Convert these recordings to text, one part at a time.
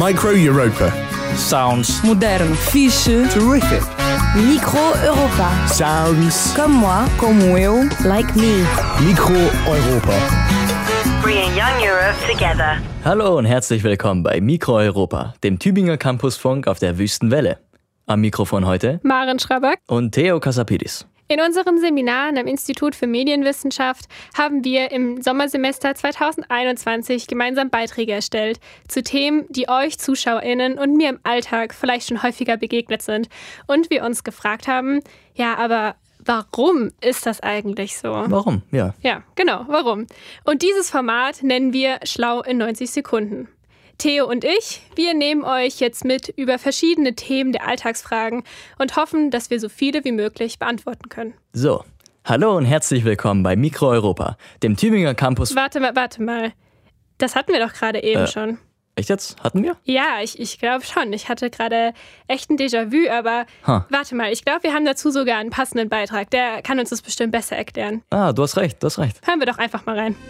Micro Europa. Sounds Moderno. Fixe. Terrific. Micro Europa. Sounds. Comme moi. Como eu. Like me. Micro Europa. Bringing young Europe together. Hallo und herzlich willkommen bei Micro Europa, dem Tübinger Campusfunk auf der Wüstenwelle. Am Mikrofon heute Maren Schrabak und Theo Kasapidis. In unseren Seminaren am Institut für Medienwissenschaft haben wir im Sommersemester 2021 gemeinsam Beiträge erstellt zu Themen, die euch ZuschauerInnen und mir im Alltag vielleicht schon häufiger begegnet sind. Und wir uns gefragt haben, ja, aber warum ist das eigentlich so? Warum? Ja. Ja, genau, warum? Und dieses Format nennen wir Schlau in 90 Sekunden. Theo und ich, wir nehmen euch jetzt mit über verschiedene Themen der Alltagsfragen und hoffen, dass wir so viele wie möglich beantworten können. So, hallo und herzlich willkommen bei Micro Europa, dem Tübinger Campus... Warte mal. Das hatten wir doch gerade eben schon. Echt jetzt? Hatten wir? Ja, ich glaube schon. Ich hatte gerade echt ein Déjà-vu, aber warte mal, ich glaube, wir haben dazu sogar einen passenden Beitrag. Der kann uns das bestimmt besser erklären. Ah, du hast recht. Hören wir doch einfach mal rein.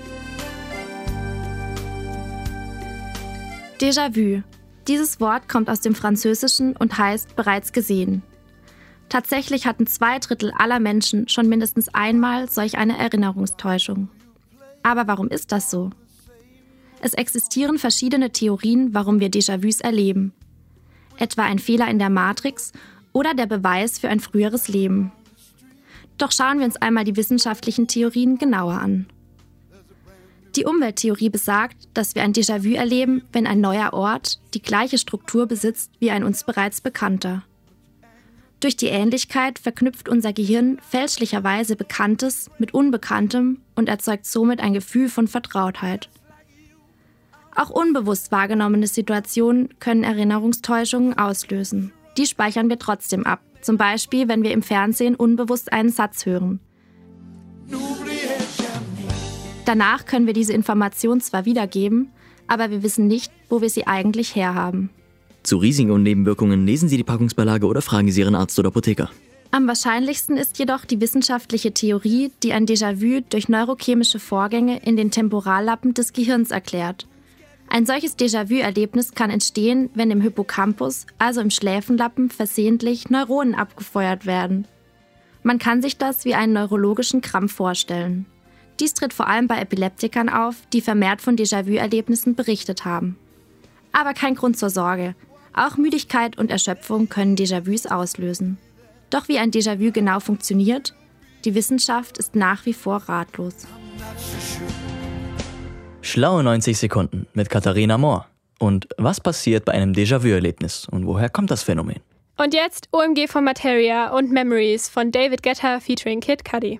Déjà-vu. Dieses Wort kommt aus dem Französischen und heißt bereits gesehen. Tatsächlich hatten 2/3 aller Menschen schon mindestens einmal solch eine Erinnerungstäuschung. Aber warum ist das so? Es existieren verschiedene Theorien, warum wir Déjà-vus erleben. Etwa ein Fehler in der Matrix oder der Beweis für ein früheres Leben. Doch schauen wir uns einmal die wissenschaftlichen Theorien genauer an. Die Umwelttheorie besagt, dass wir ein Déjà-vu erleben, wenn ein neuer Ort die gleiche Struktur besitzt wie ein uns bereits bekannter. Durch die Ähnlichkeit verknüpft unser Gehirn fälschlicherweise Bekanntes mit Unbekanntem und erzeugt somit ein Gefühl von Vertrautheit. Auch unbewusst wahrgenommene Situationen können Erinnerungstäuschungen auslösen. Die speichern wir trotzdem ab, zum Beispiel, wenn wir im Fernsehen unbewusst einen Satz hören. Danach können wir diese Information zwar wiedergeben, aber wir wissen nicht, wo wir sie eigentlich herhaben. Zu Risiken und Nebenwirkungen lesen Sie die Packungsbeilage oder fragen Sie Ihren Arzt oder Apotheker. Am wahrscheinlichsten ist jedoch die wissenschaftliche Theorie, die ein Déjà-vu durch neurochemische Vorgänge in den Temporallappen des Gehirns erklärt. Ein solches Déjà-vu-Erlebnis kann entstehen, wenn im Hippocampus, also im Schläfenlappen, versehentlich Neuronen abgefeuert werden. Man kann sich das wie einen neurologischen Krampf vorstellen. Dies tritt vor allem bei Epileptikern auf, die vermehrt von Déjà-vu-Erlebnissen berichtet haben. Aber kein Grund zur Sorge. Auch Müdigkeit und Erschöpfung können Déjà-vus auslösen. Doch wie ein Déjà-vu genau funktioniert, die Wissenschaft ist nach wie vor ratlos. Schlaue 90 Sekunden mit Katharina Mohr. Und was passiert bei einem Déjà-vu-Erlebnis und woher kommt das Phänomen? Und jetzt OMG von Materia und Memories von David Guetta featuring Kid Cudi.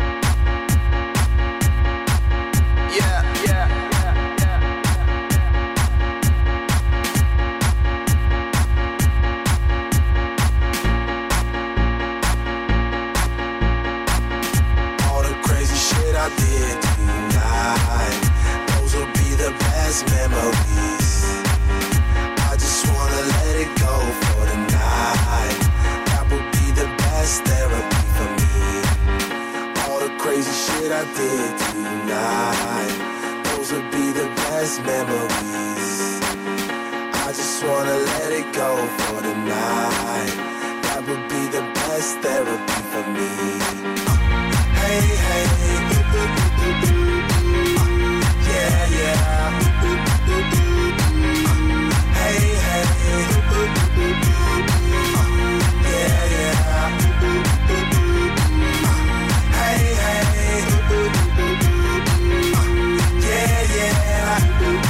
Memories. I just wanna let it go for the night. That would be the best therapy for me. All the crazy shit I did tonight. Those would be the best memories. I just wanna let it go for the night. That would be the best therapy for me. Hey, hey, yeah, yeah. Hey, hey, yeah, yeah. Hey, hey, yeah, yeah.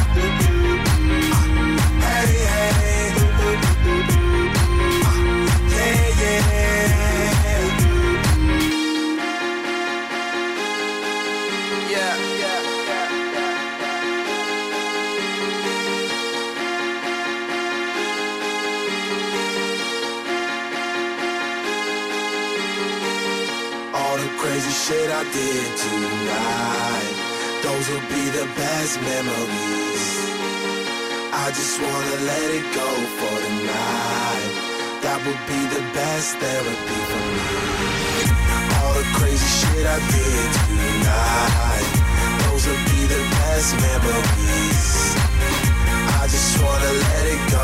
Hey, hey, yeah, yeah. Yeah, yeah. Crazy shit I did tonight. Those will be the best memories. I just wanna let it go for the night. That would be the best therapy for me. All the crazy shit I did tonight. Those will be the best memories. I just wanna let it go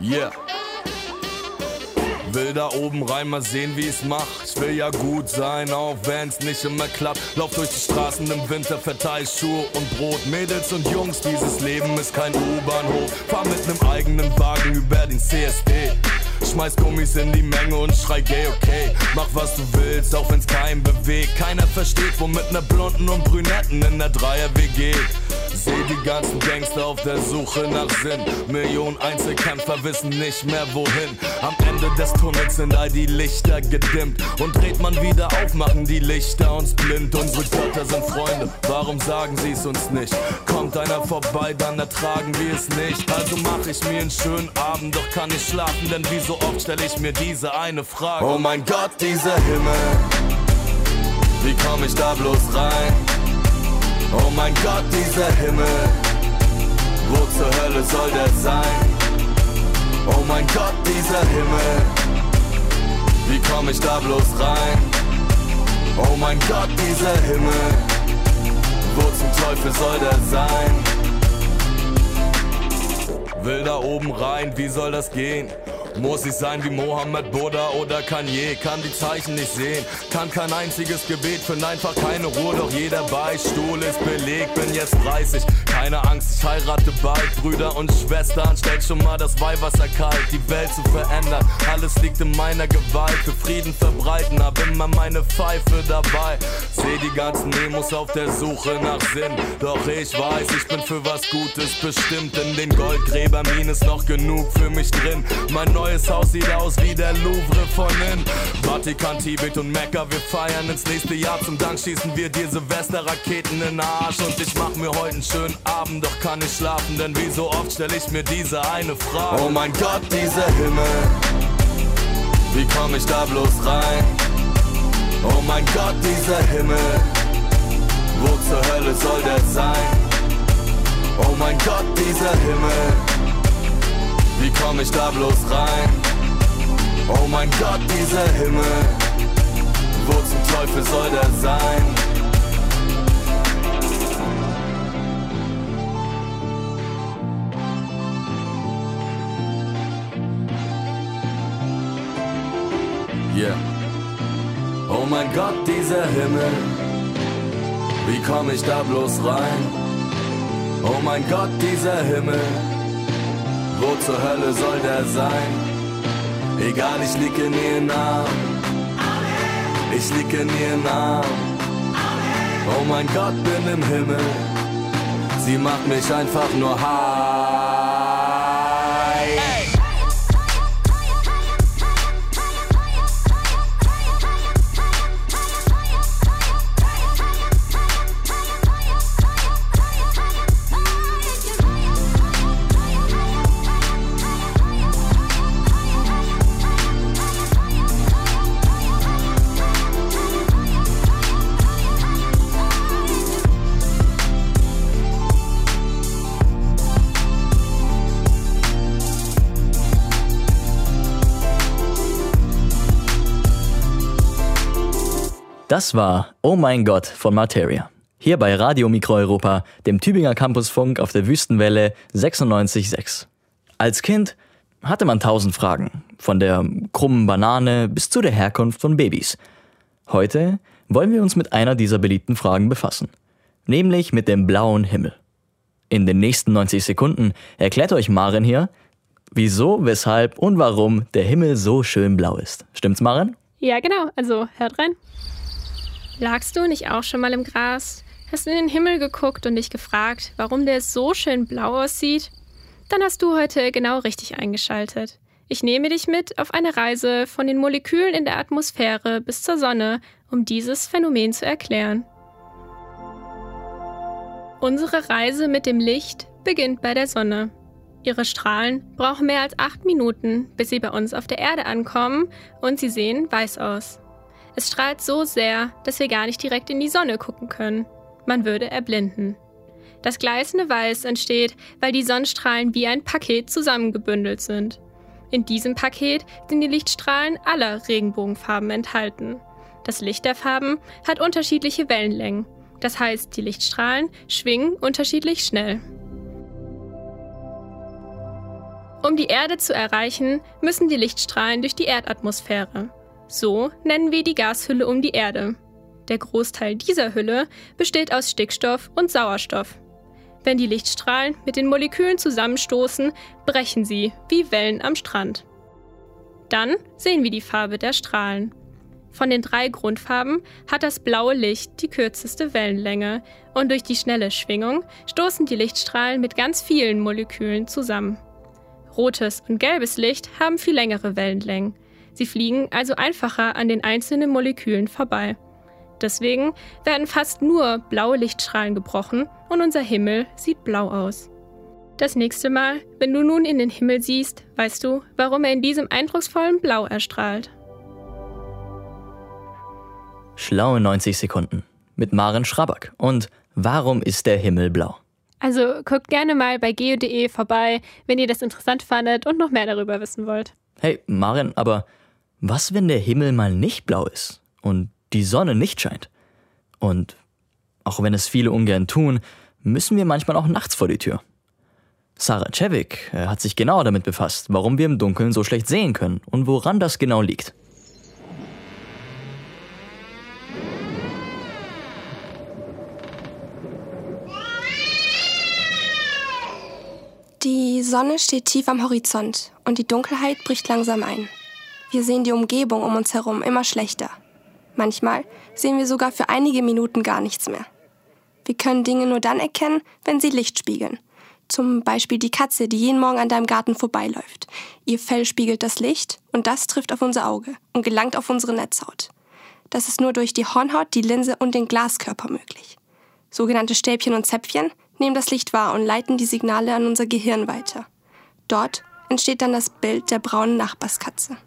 Yeah. Will da oben rein, mal sehen, wie ich's mach. Ich will ja gut sein, auch wenn's nicht immer klappt. Lauf durch die Straßen im Winter, verteil Schuhe und Brot. Mädels und Jungs, dieses Leben ist kein U-Bahnhof. Fahr mit nem eigenen Wagen über den CSD. Schmeiß Gummis in die Menge und schrei gay, okay. Mach was du willst, auch wenn's keinen bewegt. Keiner versteht, womit ne Blonden und Brünetten in der Dreier-WG. Seh die ganzen Gangster auf der Suche nach Sinn. Millionen Einzelkämpfer wissen nicht mehr wohin. Am Ende des Tunnels sind all die Lichter gedimmt. Und dreht man wieder auf, machen die Lichter uns blind. Unsere Götter sind Freunde, warum sagen sie's uns nicht? Kommt einer vorbei, dann ertragen wir es nicht. Also mach ich mir einen schönen Abend, doch kann nicht schlafen, denn wie so oft stell ich mir diese eine Frage. Oh mein Gott, dieser Himmel, wie komm ich da bloß rein? Oh mein Gott, dieser Himmel, wo zur Hölle soll der sein? Oh mein Gott, dieser Himmel, wie komm ich da bloß rein? Oh mein Gott, dieser Himmel, wo zum Teufel soll der sein? Will da oben rein, wie soll das gehen? Muss ich sein wie Mohammed, Buddha oder Kanye? Kann die Zeichen nicht sehen, kann kein einziges Gebet, find einfach keine Ruhe, doch jeder Beistuhl ist belegt. Bin jetzt 30, keine Angst, ich heirate bald. Brüder und Schwestern, stellt schon mal das Weihwasser kalt. Die Welt zu verändern, alles liegt in meiner Gewalt. Für Frieden verbreiten, hab immer meine Pfeife dabei. Seh die ganzen Nemos auf der Suche nach Sinn. Doch ich weiß, ich bin für was Gutes bestimmt. In den Goldgräberminen ist noch genug für mich drin. Mein neues Haus sieht aus wie der Louvre von innen. Vatikan, Tibet und Mekka, wir feiern ins nächste Jahr. Zum Dank schießen wir dir Silvesterraketen in den Arsch. Und ich mach mir heute einen schönen Abend, doch kann nicht schlafen, denn wie so oft stell ich mir diese eine Frage. Oh mein Gott, dieser Himmel, wie komm ich da bloß rein? Oh mein Gott, dieser Himmel, wo zur Hölle soll der sein? Oh mein Gott, dieser Himmel, wie komm ich da bloß rein? Oh mein Gott, dieser Himmel, wo zum Teufel soll der sein? Yeah. Oh mein Gott, dieser Himmel, wie komm ich da bloß rein? Oh mein Gott, dieser Himmel, wo zur Hölle soll der sein? Egal, ich lieg in ihren Armen, ich lieg in ihren Armen. Oh mein Gott, bin im Himmel, sie macht mich einfach nur high. Das war Oh mein Gott von Materia. Hier bei Radio Mikro Europa, dem Tübinger Campusfunk auf der Wüstenwelle 96,6. Als Kind hatte man 1000 Fragen, von der krummen Banane bis zu der Herkunft von Babys. Heute wollen wir uns mit einer dieser beliebten Fragen befassen, nämlich mit dem blauen Himmel. In den nächsten 90 Sekunden erklärt euch Maren hier, wieso, weshalb und warum der Himmel so schön blau ist. Stimmt's, Maren? Ja, genau. Also, hört rein. Lagst du nicht auch schon mal im Gras? Hast in den Himmel geguckt und dich gefragt, warum der so schön blau aussieht? Dann hast du heute genau richtig eingeschaltet. Ich nehme dich mit auf eine Reise von den Molekülen in der Atmosphäre bis zur Sonne, um dieses Phänomen zu erklären. Unsere Reise mit dem Licht beginnt bei der Sonne. Ihre Strahlen brauchen mehr als 8 Minuten, bis sie bei uns auf der Erde ankommen, und sie sehen weiß aus. Es strahlt so sehr, dass wir gar nicht direkt in die Sonne gucken können. Man würde erblinden. Das gleißende Weiß entsteht, weil die Sonnenstrahlen wie ein Paket zusammengebündelt sind. In diesem Paket sind die Lichtstrahlen aller Regenbogenfarben enthalten. Das Licht der Farben hat unterschiedliche Wellenlängen. Das heißt, die Lichtstrahlen schwingen unterschiedlich schnell. Um die Erde zu erreichen, müssen die Lichtstrahlen durch die Erdatmosphäre. So nennen wir die Gashülle um die Erde. Der Großteil dieser Hülle besteht aus Stickstoff und Sauerstoff. Wenn die Lichtstrahlen mit den Molekülen zusammenstoßen, brechen sie wie Wellen am Strand. Dann sehen wir die Farbe der Strahlen. Von den 3 Grundfarben hat das blaue Licht die kürzeste Wellenlänge und durch die schnelle Schwingung stoßen die Lichtstrahlen mit ganz vielen Molekülen zusammen. Rotes und gelbes Licht haben viel längere Wellenlängen. Sie fliegen also einfacher an den einzelnen Molekülen vorbei. Deswegen werden fast nur blaue Lichtstrahlen gebrochen und unser Himmel sieht blau aus. Das nächste Mal, wenn du nun in den Himmel siehst, weißt du, warum er in diesem eindrucksvollen Blau erstrahlt. Schlaue 90 Sekunden mit Maren Schraback. Und warum ist der Himmel blau? Also guckt gerne mal bei geo.de vorbei, wenn ihr das interessant fandet und noch mehr darüber wissen wollt. Hey, Maren, aber was, wenn der Himmel mal nicht blau ist und die Sonne nicht scheint? Und auch wenn es viele ungern tun, müssen wir manchmal auch nachts vor die Tür. Sarah Cevik hat sich genauer damit befasst, warum wir im Dunkeln so schlecht sehen können und woran das genau liegt. Die Sonne steht tief am Horizont und die Dunkelheit bricht langsam ein. Wir sehen die Umgebung um uns herum immer schlechter. Manchmal sehen wir sogar für einige Minuten gar nichts mehr. Wir können Dinge nur dann erkennen, wenn sie Licht spiegeln. Zum Beispiel die Katze, die jeden Morgen an deinem Garten vorbeiläuft. Ihr Fell spiegelt das Licht und das trifft auf unser Auge und gelangt auf unsere Netzhaut. Das ist nur durch die Hornhaut, die Linse und den Glaskörper möglich. Sogenannte Stäbchen und Zäpfchen nehmen das Licht wahr und leiten die Signale an unser Gehirn weiter. Dort entsteht dann das Bild der braunen Nachbarskatze.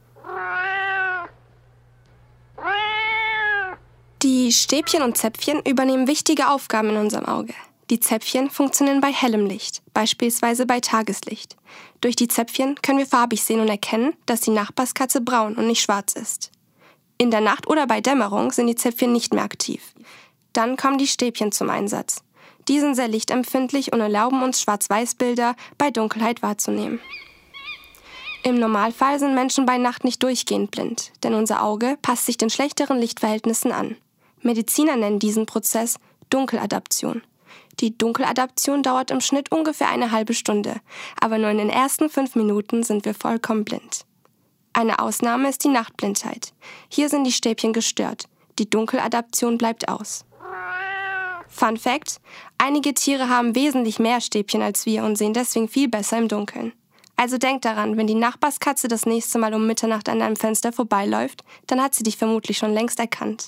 Die Stäbchen und Zäpfchen übernehmen wichtige Aufgaben in unserem Auge. Die Zäpfchen funktionieren bei hellem Licht, beispielsweise bei Tageslicht. Durch die Zäpfchen können wir farbig sehen und erkennen, dass die Nachbarskatze braun und nicht schwarz ist. In der Nacht oder bei Dämmerung sind die Zäpfchen nicht mehr aktiv. Dann kommen die Stäbchen zum Einsatz. Die sind sehr lichtempfindlich und erlauben uns, Schwarz-Weiß-Bilder bei Dunkelheit wahrzunehmen. Im Normalfall sind Menschen bei Nacht nicht durchgehend blind, denn unser Auge passt sich den schlechteren Lichtverhältnissen an. Mediziner nennen diesen Prozess Dunkeladaption. Die Dunkeladaption dauert im Schnitt ungefähr eine halbe Stunde, aber nur in den ersten 5 Minuten sind wir vollkommen blind. Eine Ausnahme ist die Nachtblindheit. Hier sind die Stäbchen gestört. Die Dunkeladaption bleibt aus. Fun Fact: Einige Tiere haben wesentlich mehr Stäbchen als wir und sehen deswegen viel besser im Dunkeln. Also denk daran, wenn die Nachbarskatze das nächste Mal um Mitternacht an deinem Fenster vorbeiläuft, dann hat sie dich vermutlich schon längst erkannt.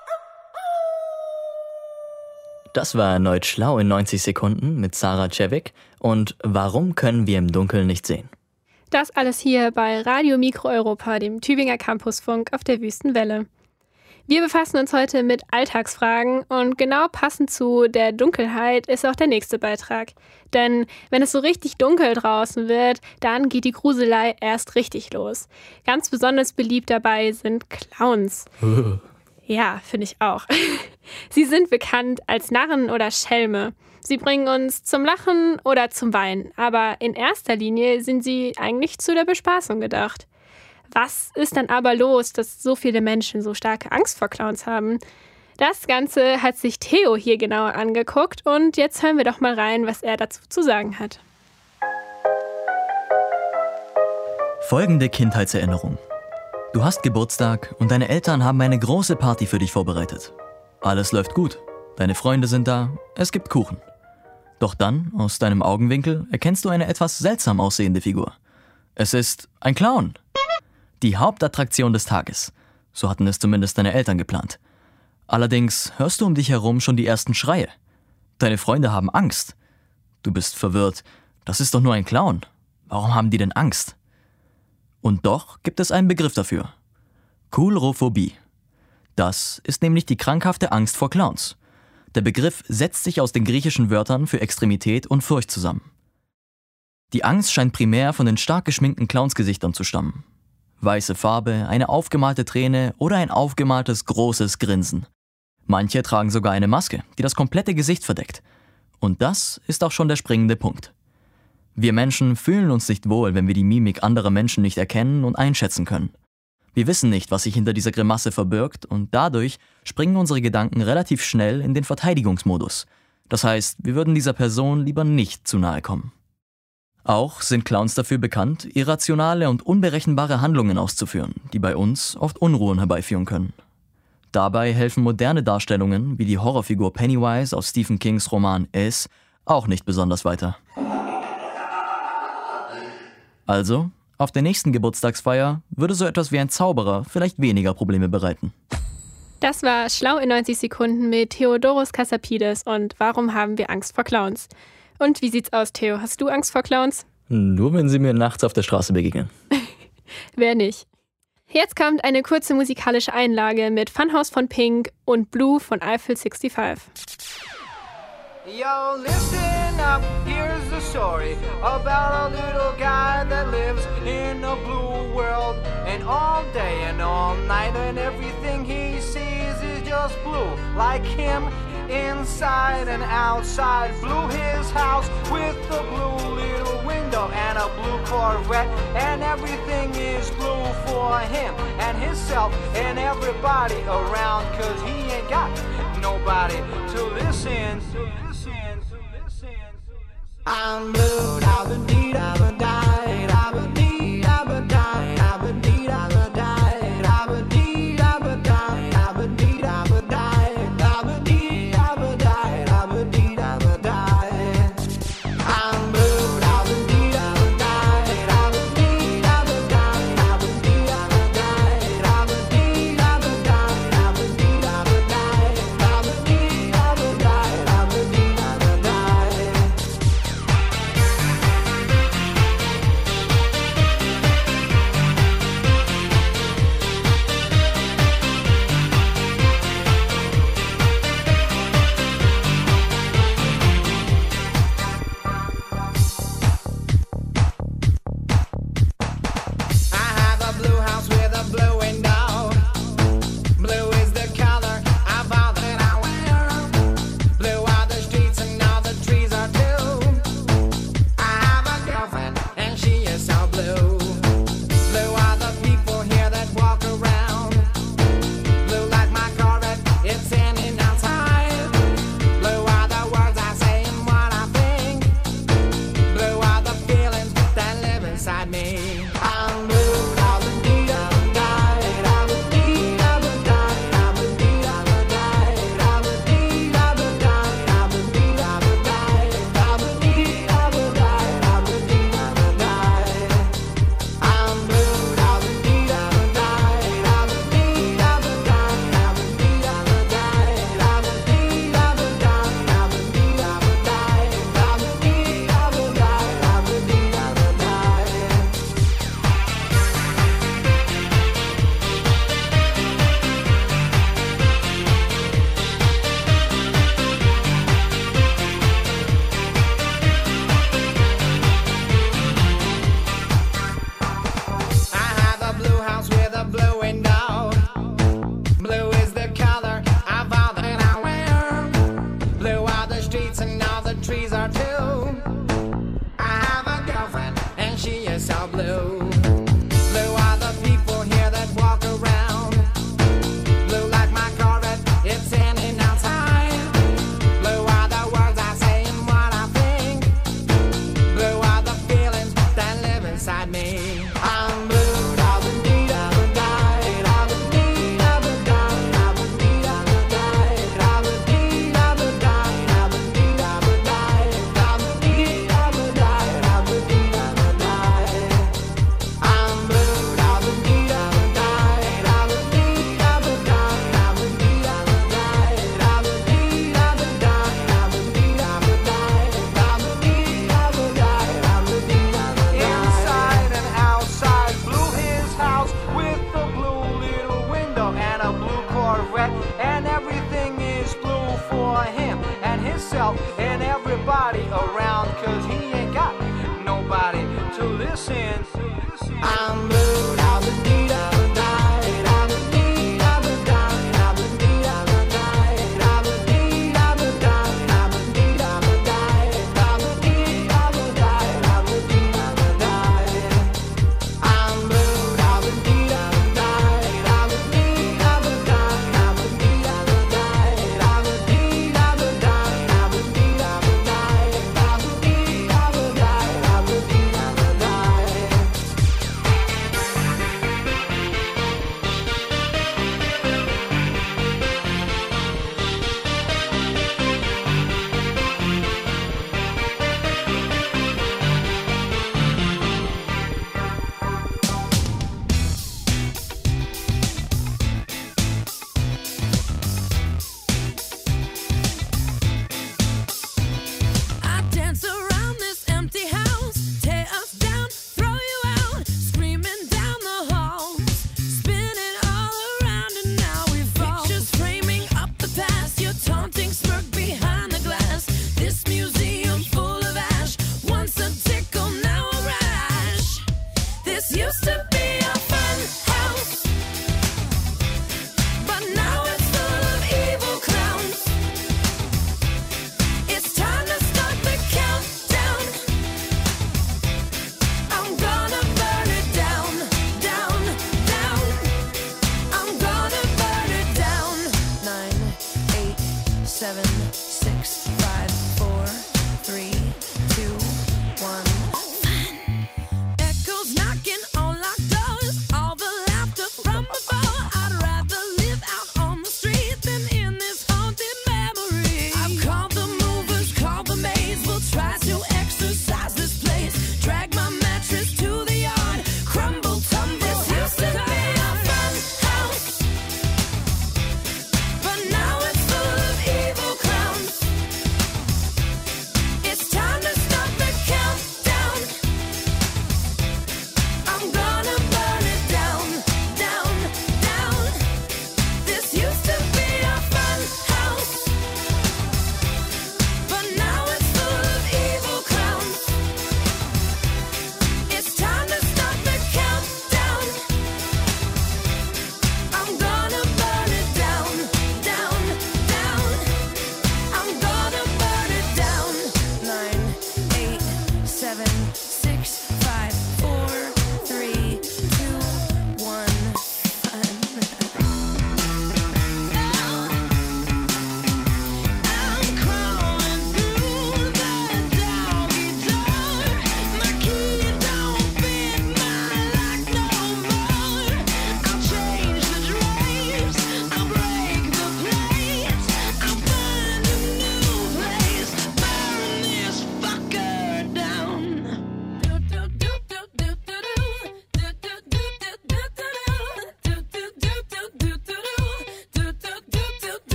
Das war erneut Schlau in 90 Sekunden mit Sarah Cevik. Und warum können wir im Dunkeln nicht sehen? Das alles hier bei Radio Mikro Europa, dem Tübinger Campusfunk auf der Wüstenwelle. Wir befassen uns heute mit Alltagsfragen und genau passend zu der Dunkelheit ist auch der nächste Beitrag. Denn wenn es so richtig dunkel draußen wird, dann geht die Gruselei erst richtig los. Ganz besonders beliebt dabei sind Clowns. Ja, finde ich auch. Sie sind bekannt als Narren oder Schelme. Sie bringen uns zum Lachen oder zum Weinen, aber in erster Linie sind sie eigentlich zu der Bespaßung gedacht. Was ist dann aber los, dass so viele Menschen so starke Angst vor Clowns haben? Das Ganze hat sich Theo hier genauer angeguckt und jetzt hören wir doch mal rein, was er dazu zu sagen hat. Folgende Kindheitserinnerung. Du hast Geburtstag und deine Eltern haben eine große Party für dich vorbereitet. Alles läuft gut, deine Freunde sind da, es gibt Kuchen. Doch dann, aus deinem Augenwinkel, erkennst du eine etwas seltsam aussehende Figur. Es ist ein Clown. Die Hauptattraktion des Tages. So hatten es zumindest deine Eltern geplant. Allerdings hörst du um dich herum schon die ersten Schreie. Deine Freunde haben Angst. Du bist verwirrt. Das ist doch nur ein Clown. Warum haben die denn Angst? Und doch gibt es einen Begriff dafür. Coulrophobie. Das ist nämlich die krankhafte Angst vor Clowns. Der Begriff setzt sich aus den griechischen Wörtern für Extremität und Furcht zusammen. Die Angst scheint primär von den stark geschminkten Clownsgesichtern zu stammen. Weiße Farbe, eine aufgemalte Träne oder ein aufgemaltes großes Grinsen. Manche tragen sogar eine Maske, die das komplette Gesicht verdeckt. Und das ist auch schon der springende Punkt. Wir Menschen fühlen uns nicht wohl, wenn wir die Mimik anderer Menschen nicht erkennen und einschätzen können. Wir wissen nicht, was sich hinter dieser Grimasse verbirgt und dadurch springen unsere Gedanken relativ schnell in den Verteidigungsmodus. Das heißt, wir würden dieser Person lieber nicht zu nahe kommen. Auch sind Clowns dafür bekannt, irrationale und unberechenbare Handlungen auszuführen, die bei uns oft Unruhen herbeiführen können. Dabei helfen moderne Darstellungen wie die Horrorfigur Pennywise aus Stephen Kings Roman Es auch nicht besonders weiter. Also, auf der nächsten Geburtstagsfeier würde so etwas wie ein Zauberer vielleicht weniger Probleme bereiten. Das war Schlau in 90 Sekunden mit Theodoros Kassapides und Warum haben wir Angst vor Clowns? Und wie sieht's aus, Theo? Hast du Angst vor Clowns? Nur wenn sie mir nachts auf der Straße begegnen. Wer nicht? Jetzt kommt eine kurze musikalische Einlage mit Funhouse von Pink und Blue von Eiffel 65. Yo, listen up, here's the story about a little guy that lives in a blue world. And all day and all night and everything he sees is just blue. Like him, inside and outside. Blue his house with a blue little window and a blue Corvette. And everything is blue for him and himself and everybody around. Cause he ain't got nobody to listen. I'm blue, da-ba-dee, da-ba-die, da-ba-dee, da-ba-die, da-ba-dee, da-ba-die, da-ba-dee, da-ba-die, da-ba-dee, da-ba-die, da-ba-dee, da-ba-die, da-ba-dee, da-ba-die. I'm blue, da-ba-dee, da-ba-die, da-ba-dee, da-ba-die, da-ba-dee, da-ba-die, da-ba-dee, da-ba-die, da-ba-dee, da-ba-die, da-ba-dee, da-ba-die, da-ba-dee.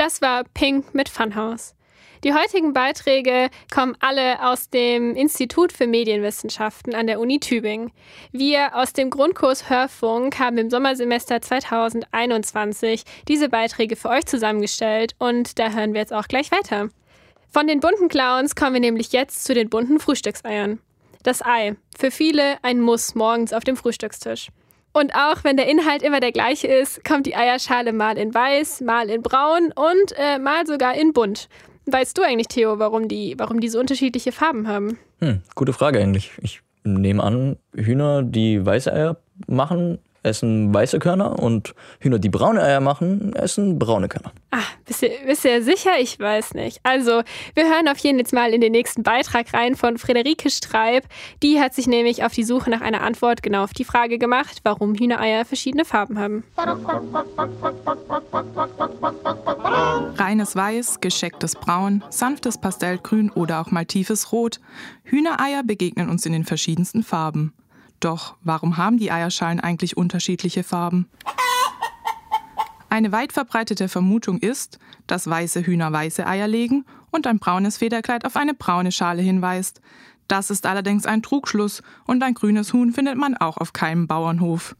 Das war Pink mit Funhouse. Die heutigen Beiträge kommen alle aus dem Institut für Medienwissenschaften an der Uni Tübingen. Wir aus dem Grundkurs Hörfunk haben im Sommersemester 2021 diese Beiträge für euch zusammengestellt und da hören wir jetzt auch gleich weiter. Von den bunten Clowns kommen wir nämlich jetzt zu den bunten Frühstückseiern. Das Ei, für viele ein Muss morgens auf dem Frühstückstisch. Und auch wenn der Inhalt immer der gleiche ist, kommt die Eierschale mal in weiß, mal in braun und mal sogar in bunt. Weißt du eigentlich, Theo, warum die so unterschiedliche Farben haben? Gute Frage eigentlich. Ich nehme an, Hühner, die weiße Eier machen, essen weiße Körner und Hühner, die braune Eier machen, essen braune Körner. Bist du sicher? Ich weiß nicht. Also, wir hören auf jeden Fall jetzt mal in den nächsten Beitrag rein von Friederike Streib. Die hat sich nämlich auf die Suche nach einer Antwort genau auf die Frage gemacht, warum Hühnereier verschiedene Farben haben. Reines Weiß, geschecktes Braun, sanftes Pastellgrün oder auch mal tiefes Rot. Hühnereier begegnen uns in den verschiedensten Farben. Doch warum haben die Eierschalen eigentlich unterschiedliche Farben? Eine weit verbreitete Vermutung ist, dass weiße Hühner weiße Eier legen und ein braunes Federkleid auf eine braune Schale hinweist. Das ist allerdings ein Trugschluss und ein grünes Huhn findet man auch auf keinem Bauernhof.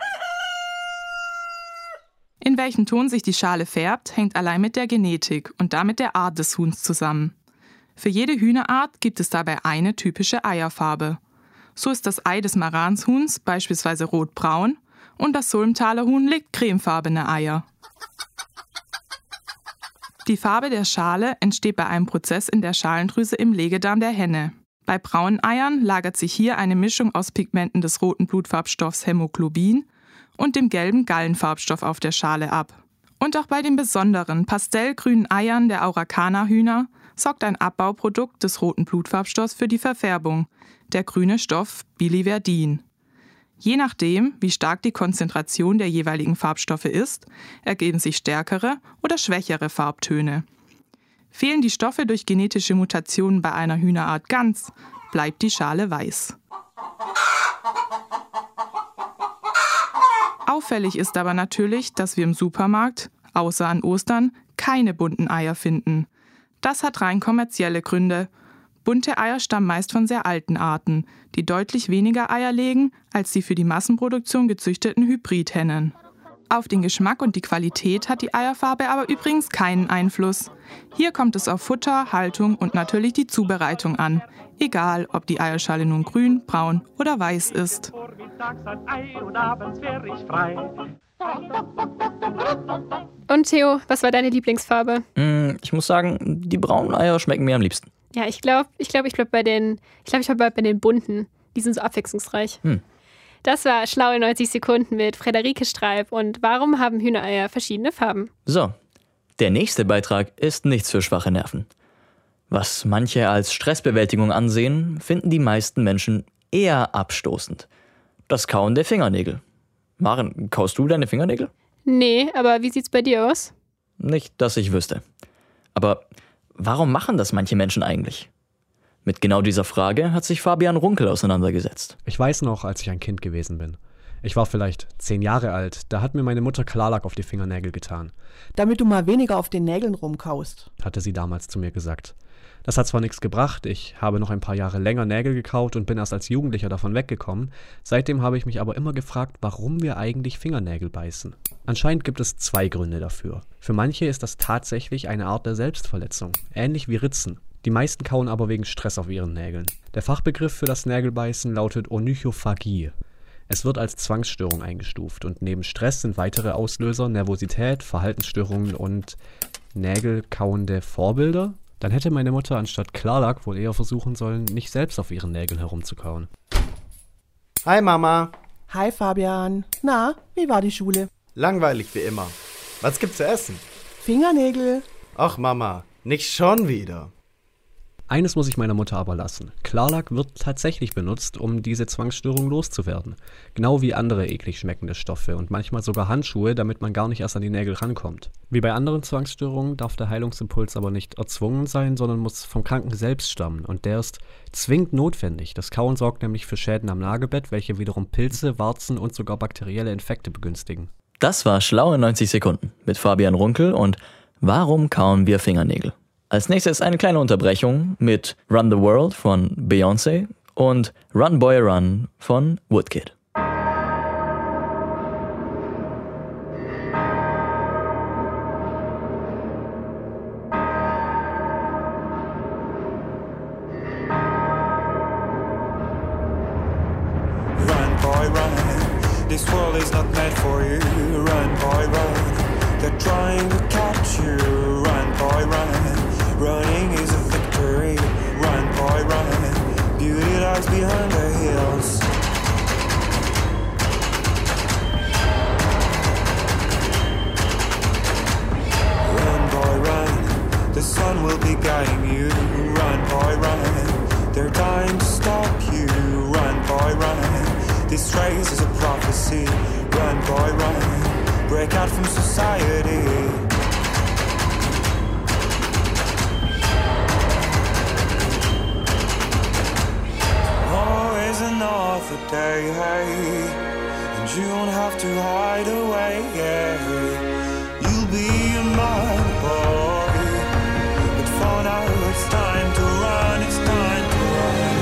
In welchem Ton sich die Schale färbt, hängt allein mit der Genetik und damit der Art des Huhns zusammen. Für jede Hühnerart gibt es dabei eine typische Eierfarbe. So ist das Ei des Maranshuhns beispielsweise rotbraun und das Sulmtaler Huhn legt cremefarbene Eier. Die Farbe der Schale entsteht bei einem Prozess in der Schalendrüse im Legedarm der Henne. Bei braunen Eiern lagert sich hier eine Mischung aus Pigmenten des roten Blutfarbstoffs Hämoglobin und dem gelben Gallenfarbstoff auf der Schale ab. Und auch bei den besonderen pastellgrünen Eiern der Araucana-Hühner sorgt ein Abbauprodukt des roten Blutfarbstoffs für die Verfärbung, der grüne Stoff Biliverdin. Je nachdem, wie stark die Konzentration der jeweiligen Farbstoffe ist, ergeben sich stärkere oder schwächere Farbtöne. Fehlen die Stoffe durch genetische Mutationen bei einer Hühnerart ganz, bleibt die Schale weiß. Auffällig ist aber natürlich, dass wir im Supermarkt, außer an Ostern, keine bunten Eier finden. Das hat rein kommerzielle Gründe. Bunte Eier stammen meist von sehr alten Arten, die deutlich weniger Eier legen als die für die Massenproduktion gezüchteten Hybridhennen. Auf den Geschmack und die Qualität hat die Eierfarbe aber übrigens keinen Einfluss. Hier kommt es auf Futter, Haltung und natürlich die Zubereitung an. Egal, ob die Eierschale nun grün, braun oder weiß ist. Und Theo, was war deine Lieblingsfarbe? Ich muss sagen, die braunen Eier schmecken mir am liebsten. Ja, ich bleib bei den bunten. Die sind so abwechslungsreich. Das war Schlaue 90 Sekunden mit Friederike Streib und warum haben Hühnereier verschiedene Farben? So, der nächste Beitrag ist nichts für schwache Nerven. Was manche als Stressbewältigung ansehen, finden die meisten Menschen eher abstoßend. Das Kauen der Fingernägel. Maren, kaust du deine Fingernägel? Nee, aber wie sieht's bei dir aus? Nicht, dass ich wüsste. Aber warum machen das manche Menschen eigentlich? Mit genau dieser Frage hat sich Fabian Runkel auseinandergesetzt. Ich weiß noch, als ich ein Kind gewesen bin. Ich war vielleicht 10 Jahre alt, da hat mir meine Mutter Klarlack auf die Fingernägel getan. Damit du mal weniger auf den Nägeln rumkaust, hatte sie damals zu mir gesagt. Das hat zwar nichts gebracht, ich habe noch ein paar Jahre länger Nägel gekaut und bin erst als Jugendlicher davon weggekommen. Seitdem habe ich mich aber immer gefragt, warum wir eigentlich Fingernägel beißen. Anscheinend gibt es 2 Gründe dafür. Für manche ist das tatsächlich eine Art der Selbstverletzung, ähnlich wie Ritzen. Die meisten kauen aber wegen Stress auf ihren Nägeln. Der Fachbegriff für das Nägelbeißen lautet Onychophagie. Es wird als Zwangsstörung eingestuft und neben Stress sind weitere Auslöser Nervosität, Verhaltensstörungen und nägelkauende Vorbilder. Dann hätte meine Mutter anstatt Klarlack wohl eher versuchen sollen, nicht selbst auf ihren Nägeln herumzukauen. Hi Mama. Hi Fabian. Na, wie war die Schule? Langweilig wie immer. Was gibt's zu essen? Fingernägel. Ach Mama, nicht schon wieder. Eines muss ich meiner Mutter aber lassen. Klarlack wird tatsächlich benutzt, um diese Zwangsstörung loszuwerden. Genau wie andere eklig schmeckende Stoffe und manchmal sogar Handschuhe, damit man gar nicht erst an die Nägel rankommt. Wie bei anderen Zwangsstörungen darf der Heilungsimpuls aber nicht erzwungen sein, sondern muss vom Kranken selbst stammen. Und der ist zwingend notwendig. Das Kauen sorgt nämlich für Schäden am Nagelbett, welche wiederum Pilze, Warzen und sogar bakterielle Infekte begünstigen. Das war Schlaue 90 Sekunden mit Fabian Runkel und Warum kauen wir Fingernägel? Als nächstes eine kleine Unterbrechung mit Run the World von Beyoncé und Run Boy Run von Woodkid. This world is not meant for you. Run, boy, run. They're trying to catch you. Run, boy, run. Running is a victory. Run, boy, run. Beauty lies behind the hills. Run, boy, run. The sun will be guiding you. Run, boy, run. They're dying to stop you. Run, boy, run. This race is a prophecy. Run, boy, run. Break out from society. Tomorrow is another day, hey, and you don't have to hide away, yeah. You'll be a man, boy, but for now it's time to run, it's time to run.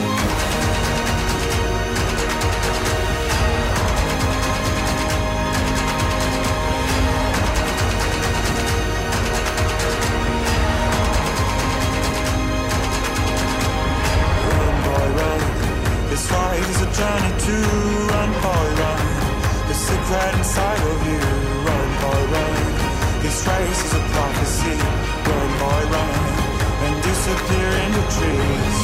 This ride is a journey to run, boy, run. The secret inside of you, run, boy, run. This race is a prophecy, run, boy, run. And disappear in the trees.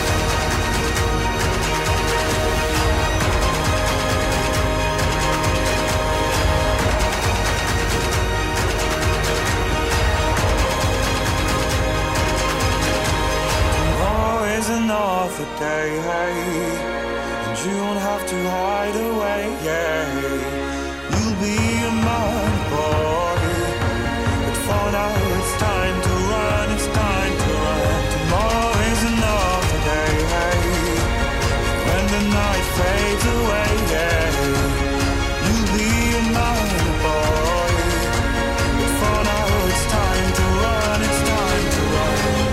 Tomorrow is another day, hey, and you don't have to hide away, yeah. You'll be a man, boy, but for now it's time to run, it's time to run. Tomorrow is another day, hey, when the night fades away, yeah. You'll be a man, boy, but for now it's time to run, it's time to run.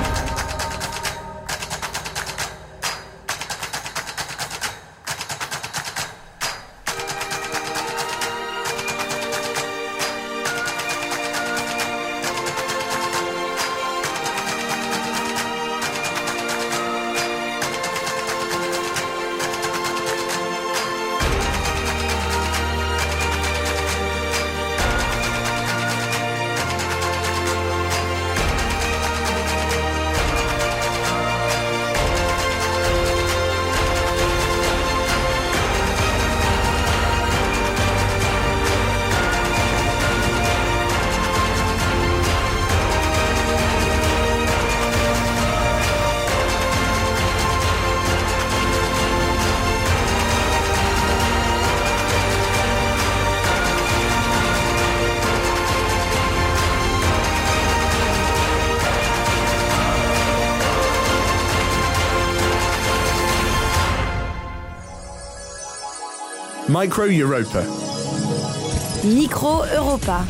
Micro Europa. Micro Europa.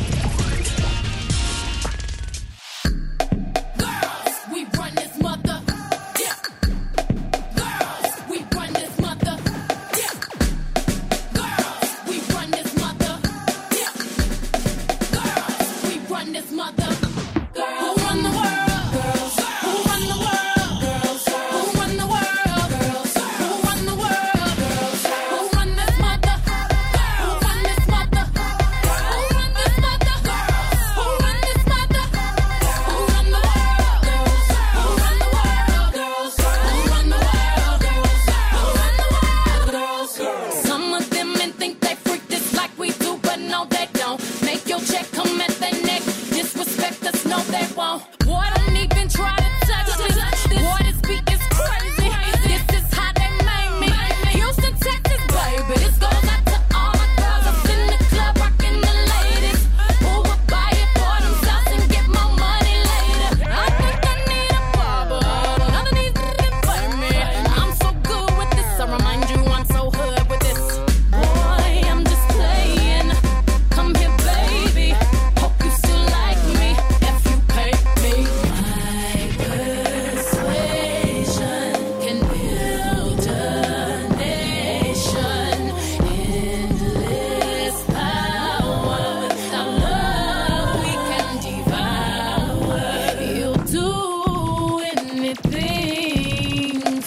Mother.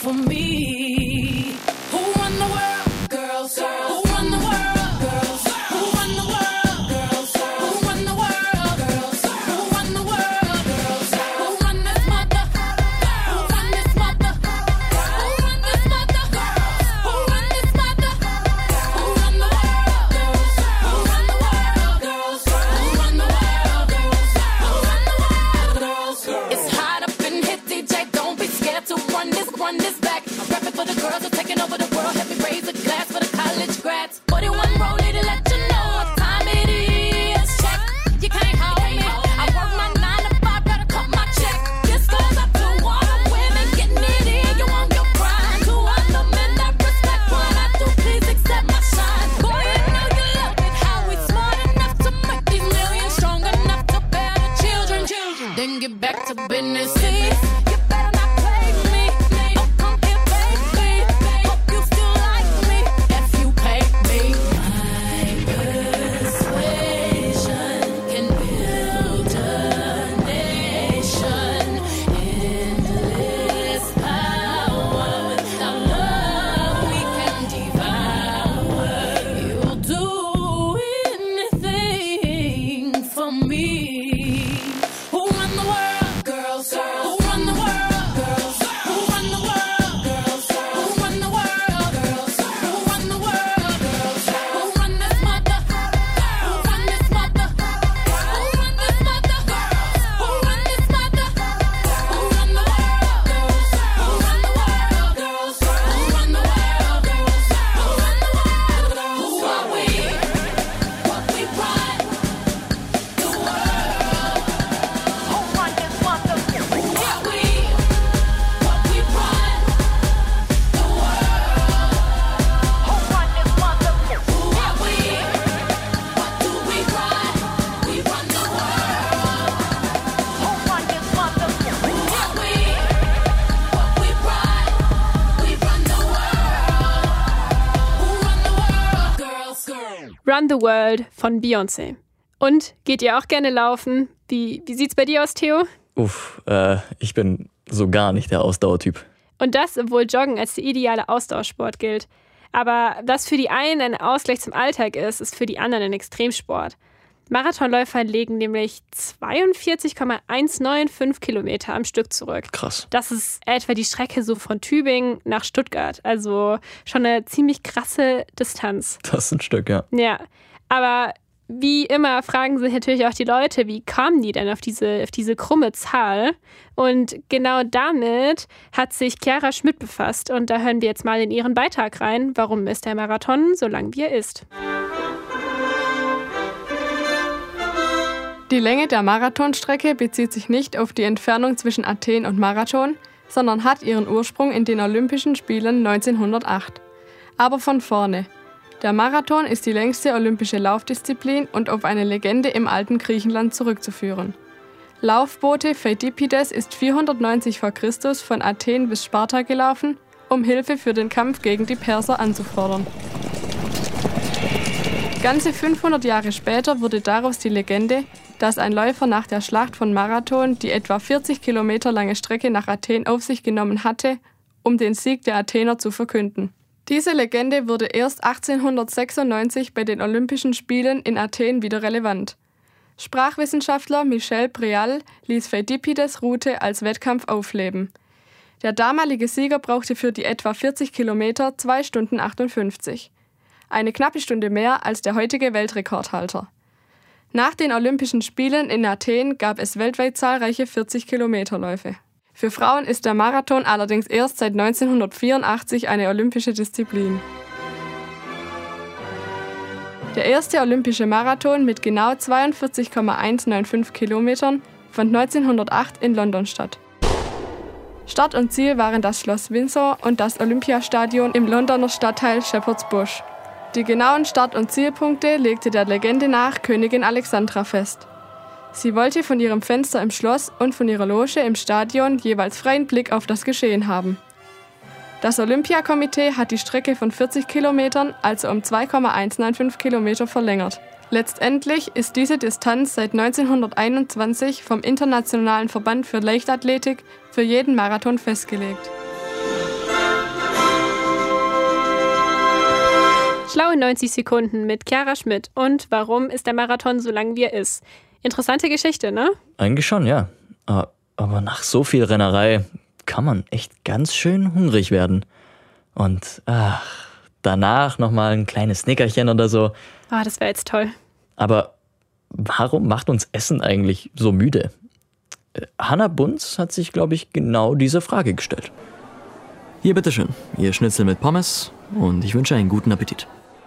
for me. Who run the world? Girls. Who run the world? Girls. Who run the world? Girls. Who run the world? Girls. Who run the world? Girls. Who run this mother? Who run this mother? Who run this mother? Who run this mother? Who run the world? Girls. Who run the world? Girls. Who run the world? Girls. Who run the world? Girls. It's hot up in here, DJ. Don't be scared to run this back. I'm rapping for the girls who are taking over the world. Help me raise a glass for the college grads. 41 rollie to let you know what time it is. Check, you can't hold me. I work my 9 to 5, gotta cut my check. This goes up to all the women getting it in. You want your grind. To all the men that respect what I do, please accept my shine. Boy, I know you love it. How we smart enough to make these millions, strong enough to bear the children. Then get back to business. See, you better not play me. Oh, come here, baby. Hope you still like me if you pay me. My persuasion can build a nation. Endless power. Without love, we can devour. You'll do anything for me. Who run the world? Girls. Who run the world? Girls. Who run the world? Girls. Who run the world? Girls. Who run the world? Girls. Who run this mother? Who run this mother? Who run this mother? Who run this mother? Who run the world? Girls. Who run the world? Girls. Who run the world? Girls. Who run the world? Who are we? What we run? The world. Who run this mother? Who are we? What we run? The world. Who run this mother? Who are we? What do we run? We run the world. Who run this mother? Who are we? What we run? We run the world. Who run the world? Girls. Run the World von Beyoncé. Und geht ihr auch gerne laufen? Wie sieht's bei dir aus, Theo? Ich bin so gar nicht der Ausdauertyp. Und das, obwohl Joggen als der ideale Ausdauersport gilt. Aber was für die einen ein Ausgleich zum Alltag ist, ist für die anderen ein Extremsport. Marathonläufer legen nämlich 42,195 Kilometer am Stück zurück. Krass. Das ist etwa die Strecke so von Tübingen nach Stuttgart. Also schon eine ziemlich krasse Distanz. Das ist ein Stück, ja. Ja, aber wie immer fragen sich natürlich auch die Leute, wie kamen die denn auf diese krumme Zahl? Und genau damit hat sich Chiara Schmidt befasst. Und da hören wir jetzt mal in ihren Beitrag rein. Warum ist der Marathon so lang, wie er ist? Die Länge der Marathonstrecke bezieht sich nicht auf die Entfernung zwischen Athen und Marathon, sondern hat ihren Ursprung in den Olympischen Spielen 1908. Aber von vorne. Der Marathon ist die längste olympische Laufdisziplin und auf eine Legende im alten Griechenland zurückzuführen. Laufbote Pheidippides ist 490 v. Chr. Von Athen bis Sparta gelaufen, um Hilfe für den Kampf gegen die Perser anzufordern. Ganze 500 Jahre später wurde daraus die Legende, dass ein Läufer nach der Schlacht von Marathon die etwa 40 Kilometer lange Strecke nach Athen auf sich genommen hatte, um den Sieg der Athener zu verkünden. Diese Legende wurde erst 1896 bei den Olympischen Spielen in Athen wieder relevant. Sprachwissenschaftler Michel Préal ließ Pheidippides' Route als Wettkampf aufleben. Der damalige Sieger brauchte für die etwa 40 Kilometer 2 Stunden 58. Eine knappe Stunde mehr als der heutige Weltrekordhalter. Nach den Olympischen Spielen in Athen gab es weltweit zahlreiche 40-Kilometer-Läufe. Für Frauen ist der Marathon allerdings erst seit 1984 eine olympische Disziplin. Der erste olympische Marathon mit genau 42,195 Kilometern fand 1908 in London statt. Start und Ziel waren das Schloss Windsor und das Olympiastadion im Londoner Stadtteil Shepherd's Bush. Die genauen Start- und Zielpunkte legte der Legende nach Königin Alexandra fest. Sie wollte von ihrem Fenster im Schloss und von ihrer Loge im Stadion jeweils freien Blick auf das Geschehen haben. Das Olympiakomitee hat die Strecke von 40 Kilometern, also um 2,195 Kilometer verlängert. Letztendlich ist diese Distanz seit 1921 vom Internationalen Verband für Leichtathletik für jeden Marathon festgelegt. Schlaue 90 Sekunden mit Chiara Schmidt. Und warum ist der Marathon so lang, wie er ist? Interessante Geschichte, ne? Eigentlich schon, ja. Aber nach so viel Rennerei kann man echt ganz schön hungrig werden. Und danach nochmal ein kleines Snickerchen oder so. Das wäre jetzt toll. Aber warum macht uns Essen eigentlich so müde? Hannah Bunz hat sich, glaube ich, genau diese Frage gestellt. Hier, bitteschön, Ihr Schnitzel mit Pommes und ich wünsche einen guten Appetit.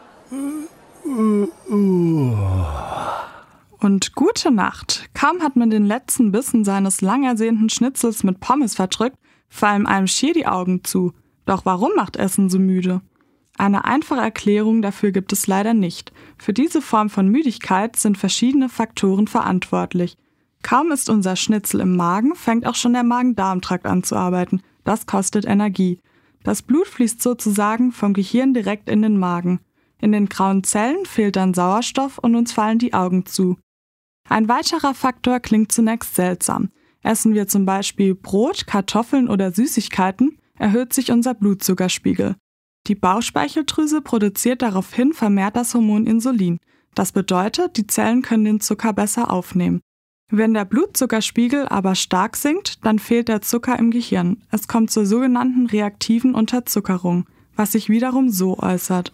Und gute Nacht. Kaum hat man den letzten Bissen seines lang ersehnten Schnitzels mit Pommes verdrückt, fallen einem schier die Augen zu. Doch warum macht Essen so müde? Eine einfache Erklärung dafür gibt es leider nicht. Für diese Form von Müdigkeit sind verschiedene Faktoren verantwortlich. Kaum ist unser Schnitzel im Magen, fängt auch schon der Magen-Darm-Trakt an zu arbeiten. Das kostet Energie. Das Blut fließt sozusagen vom Gehirn direkt in den Magen. In den grauen Zellen fehlt dann Sauerstoff und uns fallen die Augen zu. Ein weiterer Faktor klingt zunächst seltsam. Essen wir zum Beispiel Brot, Kartoffeln oder Süßigkeiten, erhöht sich unser Blutzuckerspiegel. Die Bauchspeicheldrüse produziert daraufhin vermehrt das Hormon Insulin. Das bedeutet, die Zellen können den Zucker besser aufnehmen. Wenn der Blutzuckerspiegel aber stark sinkt, dann fehlt der Zucker im Gehirn. Es kommt zur sogenannten reaktiven Unterzuckerung, was sich wiederum so äußert.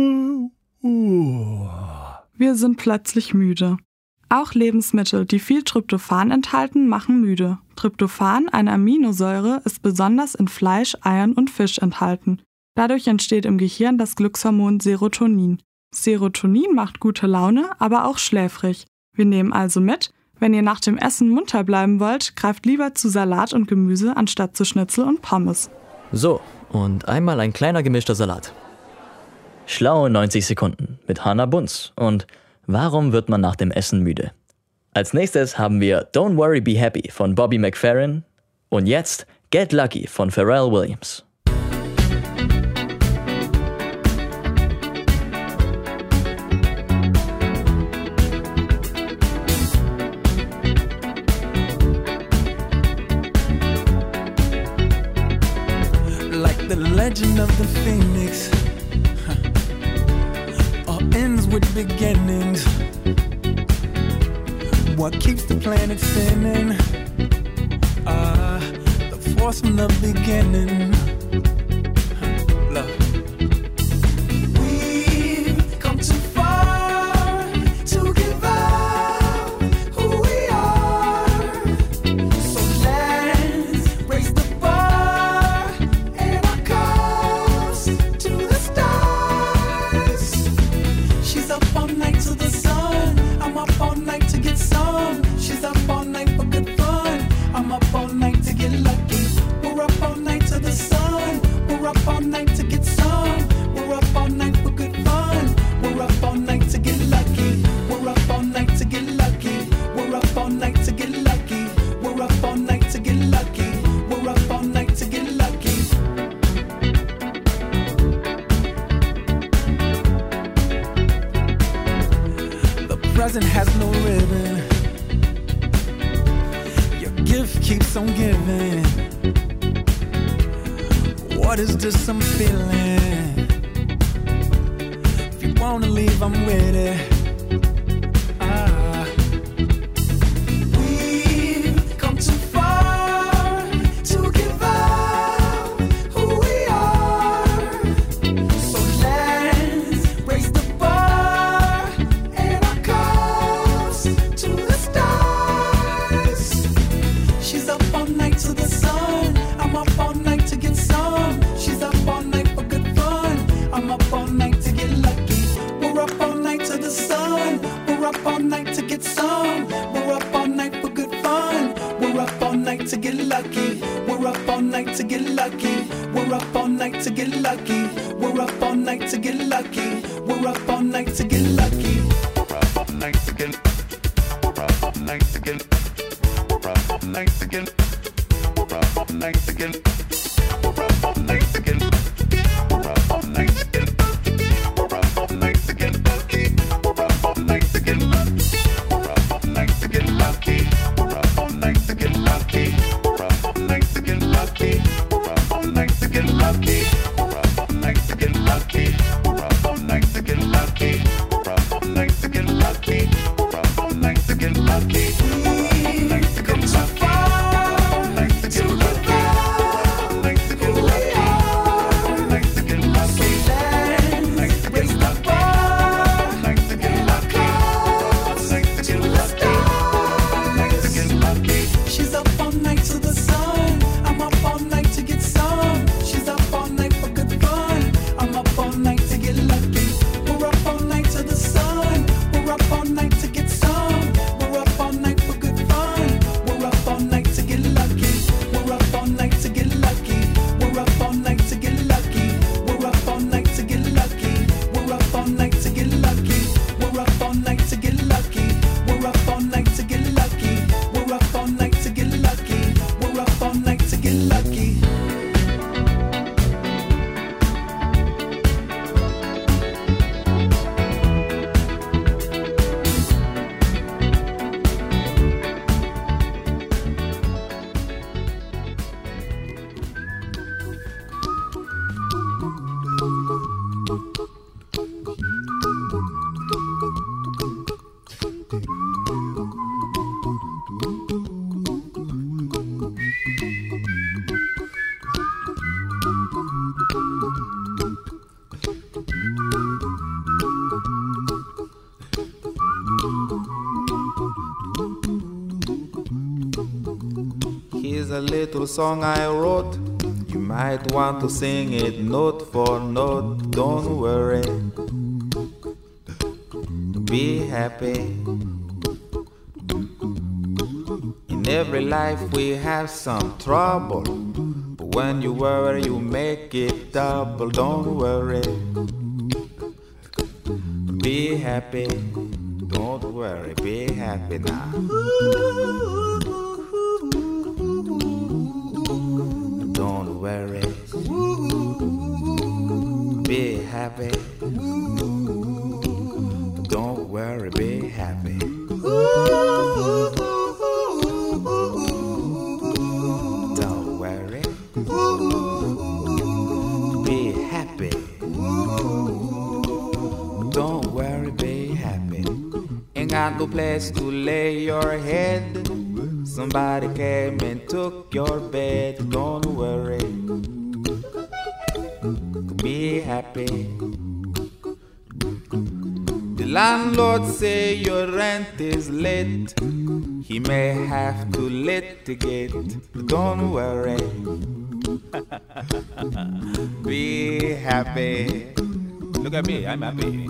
Wir sind plötzlich müde. Auch Lebensmittel, die viel Tryptophan enthalten, machen müde. Tryptophan, eine Aminosäure, ist besonders in Fleisch, Eiern und Fisch enthalten. Dadurch entsteht im Gehirn das Glückshormon Serotonin. Serotonin macht gute Laune, aber auch schläfrig. Wir nehmen also mit, wenn ihr nach dem Essen munter bleiben wollt, greift lieber zu Salat und Gemüse anstatt zu Schnitzel und Pommes. So, und einmal ein kleiner gemischter Salat. Schlaue 90 Sekunden mit Hannah Bunz. Und warum wird man nach dem Essen müde? Als nächstes haben wir Don't Worry Be Happy von Bobby McFerrin und jetzt Get Lucky von Pharrell Williams. Like the legend of the phoenix, all ends with beginnings. What keeps the planet spinning? The force from the beginning. Love. We've come too far to give up who we are. So let's raise the bar and our cups to the stars. She's up all night to the sun. I'm up all night to get some. She's up all night for good fun. I'm up all night to get lucky. We're up all night to the sun. We're up all night to get some. We're up all night for good fun. We're up all night to get lucky. We're up all night to get lucky. We're up all night to get lucky. We're up all night to get lucky. We're up all night to get lucky. The present has no ribbon. Your gift keeps on giving. What is this I'm feeling? If you wanna leave, I'm with it. We've come too far to give up who we are. So let's raise the bar and our cups to the stars. She's up all night to the sun. I'm up all night to get some. She's up all night for good fun. I'm up all night to get lucky. We're up all night to the sun. We're up all night to get some. We're up all night for good fun. We're up all night to get lucky. We're up all night to get lucky. We're up all night to get lucky. We're up all night to get lucky. We're up all night to get lucky. We're up all night to get. We're up all night to get. We're up all night to get. We're up all night to get. We're up all night to get. We're up all night to get. We're up all night to get lucky. We're up all night to get lucky. We're up all night to get lucky. We're up all night to get lucky. We're up all night to get lucky. We're up all night to get lucky. We're up all night to get lucky. We're up all night to little song I wrote. You might want to sing it note for note. Don't worry, be happy. In every life we have some trouble, but when you worry you make it double. Don't worry, be happy. Don't worry, be happy now. Don't worry, be happy. Don't worry, be happy. Don't worry, be happy. Don't worry, be happy. Ain't got no place to lay your head. Somebody came and took your bed. Don't worry, be happy. The landlord say your rent is late. He may have to litigate. Don't worry, be happy. Look at me, I'm happy.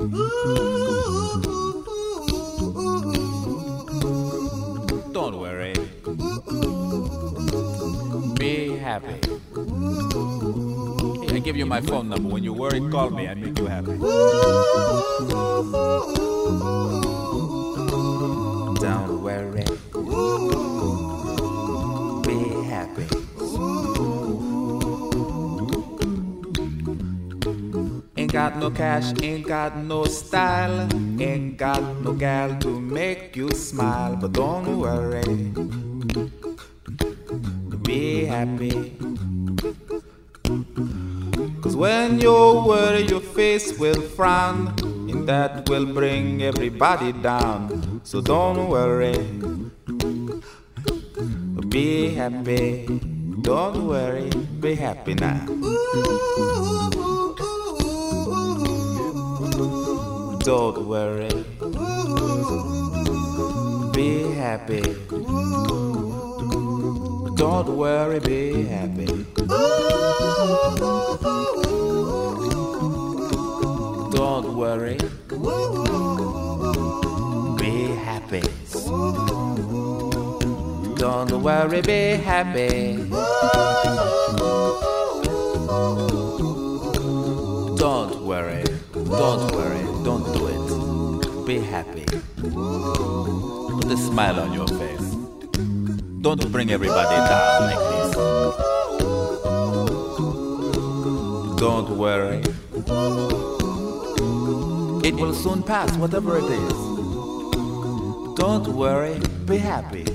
Don't worry, be happy. Hey, I give you my phone number. When you're worried, call me. I make you happy. Don't worry, be happy. Ain't got no cash, ain't got no style, ain't got no gal to make you smile. But don't worry, be happy. Cause when you worry your face will frown, and that will bring everybody down. So don't worry, be happy. Don't worry, be happy now. Don't worry, be happy. Don't worry, be happy. Don't worry, be happy. Don't worry, be happy. Don't worry, don't do it. Be happy. Put a smile on your face. Don't bring everybody down like this. Don't worry. It will soon pass, whatever it is. Don't worry, be happy.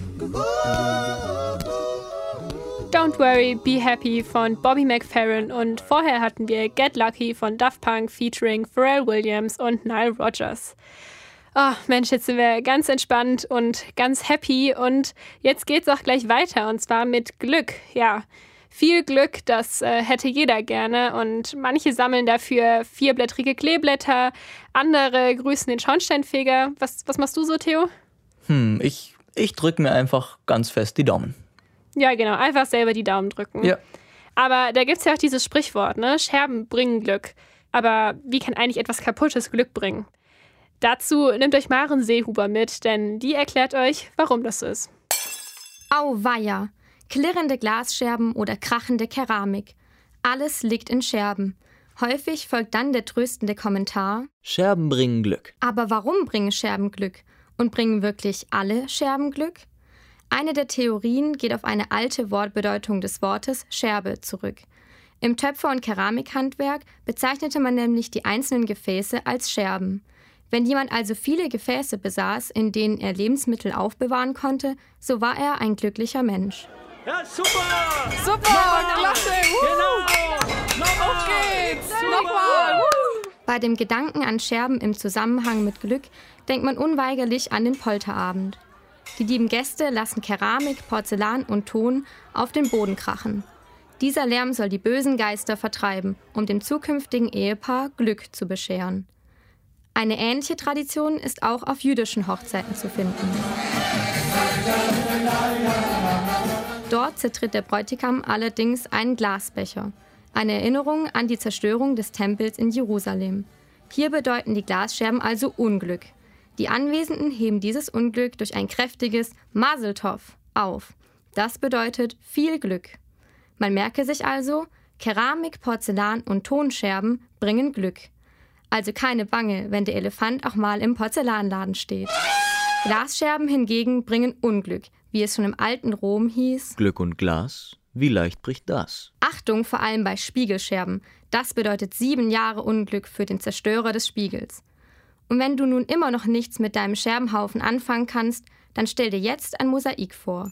Don't Worry, Be Happy von Bobby McFerrin und vorher hatten wir Get Lucky von Daft Punk featuring Pharrell Williams und Nile Rodgers. Oh, Mensch, jetzt sind wir ganz entspannt und ganz happy und jetzt geht's auch gleich weiter und zwar mit Glück. Ja, viel Glück, das hätte jeder gerne und manche sammeln dafür 4-blättrige Kleeblätter, andere grüßen den Schornsteinfeger. Was machst du so, Theo? Ich drücke mir einfach ganz fest die Daumen. Ja, genau, einfach selber die Daumen drücken. Ja. Aber da gibt es ja auch dieses Sprichwort, ne? Scherben bringen Glück. Aber wie kann eigentlich etwas Kaputtes Glück bringen? Dazu nimmt euch Maren Seehuber mit, denn die erklärt euch, warum das so ist. Auweia! Klirrende Glasscherben oder krachende Keramik. Alles liegt in Scherben. Häufig folgt dann der tröstende Kommentar: Scherben bringen Glück. Aber warum bringen Scherben Glück? Und bringen wirklich alle Scherben Glück? Eine der Theorien geht auf eine alte Wortbedeutung des Wortes Scherbe zurück. Im Töpfer- und Keramikhandwerk bezeichnete man nämlich die einzelnen Gefäße als Scherben. Wenn jemand also viele Gefäße besaß, in denen er Lebensmittel aufbewahren konnte, so war er ein glücklicher Mensch. Ja, super! Super, klasse! Genau! Auf geht's! Nochmal! Bei dem Gedanken an Scherben im Zusammenhang mit Glück denkt man unweigerlich an den Polterabend. Die lieben Gäste lassen Keramik, Porzellan und Ton auf den Boden krachen. Dieser Lärm soll die bösen Geister vertreiben, um dem zukünftigen Ehepaar Glück zu bescheren. Eine ähnliche Tradition ist auch auf jüdischen Hochzeiten zu finden. Dort zertritt der Bräutigam allerdings einen Glasbecher. Eine Erinnerung an die Zerstörung des Tempels in Jerusalem. Hier bedeuten die Glasscherben also Unglück. Die Anwesenden heben dieses Unglück durch ein kräftiges Mazel Tov auf. Das bedeutet viel Glück. Man merke sich also, Keramik, Porzellan und Tonscherben bringen Glück. Also keine Bange, wenn der Elefant auch mal im Porzellanladen steht. Glasscherben hingegen bringen Unglück, wie es schon im alten Rom hieß. Glück und Glas, wie leicht bricht das? Achtung vor allem bei Spiegelscherben. Das bedeutet 7 Jahre Unglück für den Zerstörer des Spiegels. Und wenn du nun immer noch nichts mit deinem Scherbenhaufen anfangen kannst, dann stell dir jetzt ein Mosaik vor.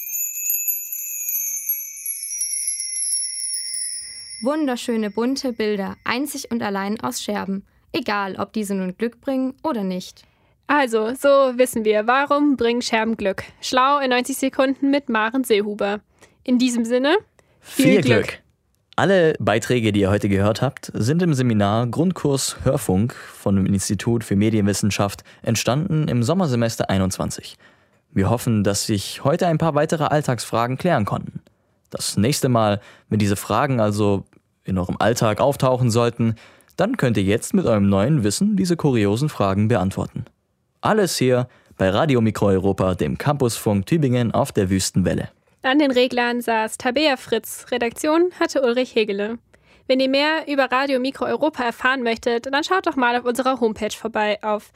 Wunderschöne bunte Bilder, einzig und allein aus Scherben. Egal, ob diese nun Glück bringen oder nicht. Also, so wissen wir, warum bringen Scherben Glück. Schlau in 90 Sekunden mit Maren Seehuber. In diesem Sinne, viel Glück! Alle Beiträge, die ihr heute gehört habt, sind im Seminar Grundkurs Hörfunk von dem Institut für Medienwissenschaft entstanden im Sommersemester 21. Wir hoffen, dass sich heute ein paar weitere Alltagsfragen klären konnten. Das nächste Mal, wenn diese Fragen also in eurem Alltag auftauchen sollten, dann könnt ihr jetzt mit eurem neuen Wissen diese kuriosen Fragen beantworten. Alles hier bei Radio Mikro Europa, dem Campusfunk Tübingen auf der Wüstenwelle. An den Reglern saß Tabea Fritz, Redaktion hatte Ulrich Hegele. Wenn ihr mehr über Radio Mikro Europa erfahren möchtet, dann schaut doch mal auf unserer Homepage vorbei auf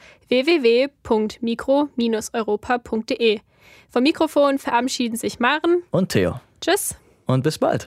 www.mikro-europa.de. Vom Mikrofon verabschieden sich Maren und Theo. Tschüss und bis bald.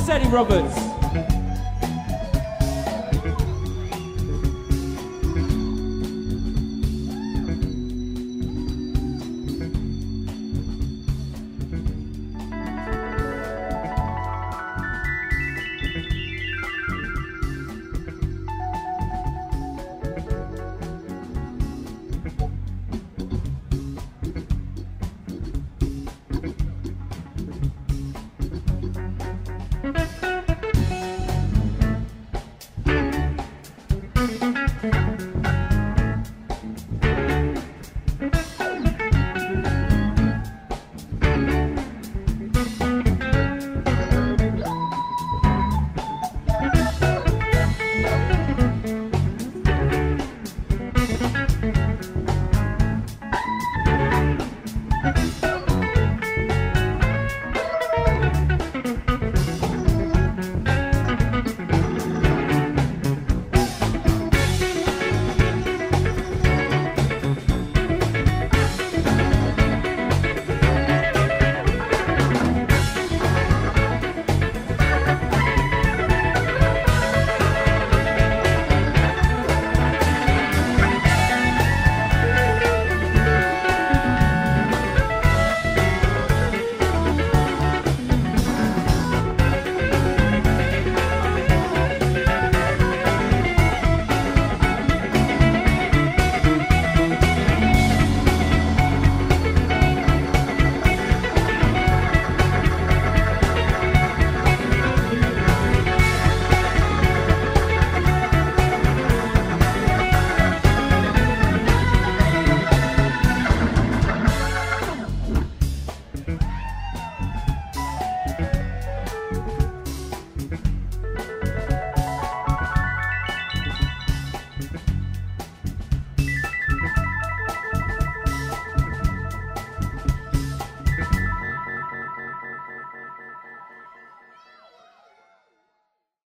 Sadie Roberts.